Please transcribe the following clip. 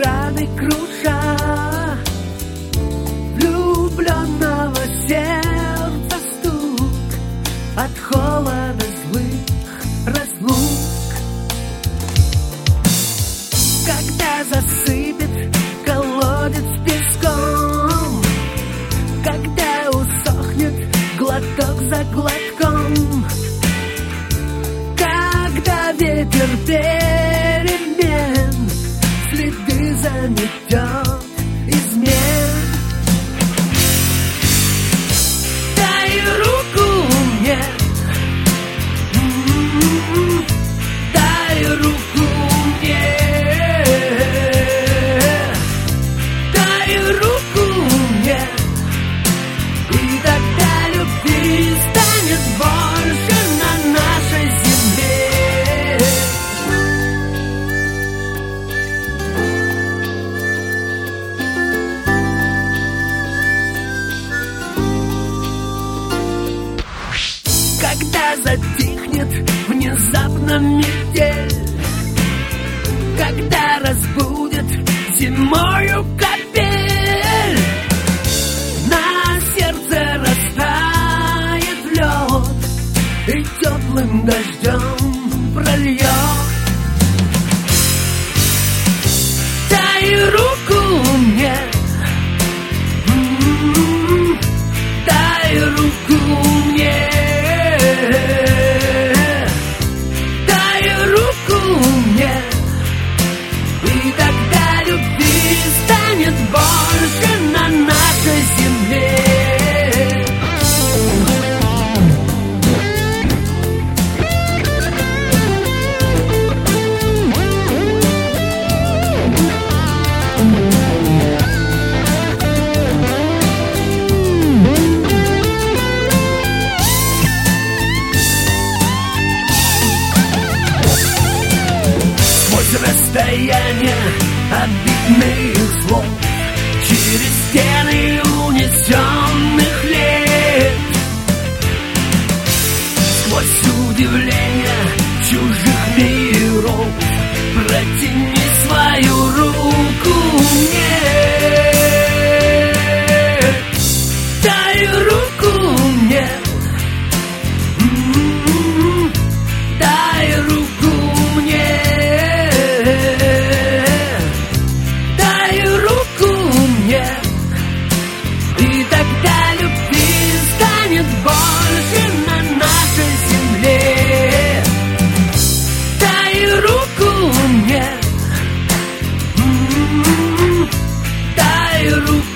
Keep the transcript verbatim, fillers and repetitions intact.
раны круша влюбленного сердца стук от холода злых разлук. Когда засыпет колодец песком, когда усохнет глоток за глотком, когда ветер перемен следы заметет измен. Дай руку мне, м-м-м, дай руку мне, дай руку мне, и тогда любви станет больше на нашей земле. Когда затихнет внезапно метель, когда разбудит зимою капель, на сердце растает лед и теплым дождем прольет. Дай руку мне, м-м-м, дай руку мне, дай руку мне, и тогда любви станет больше на нашей земле. Расстояние обидных слов, через стены унесенных лет, сквозь удивление чужих миров, протяни свою руку мне, дай руку мне, м-м-м, дай руку мне. И тогда любви станет больше на нашей земле. Дай руку мне, м-м-м, дай руку.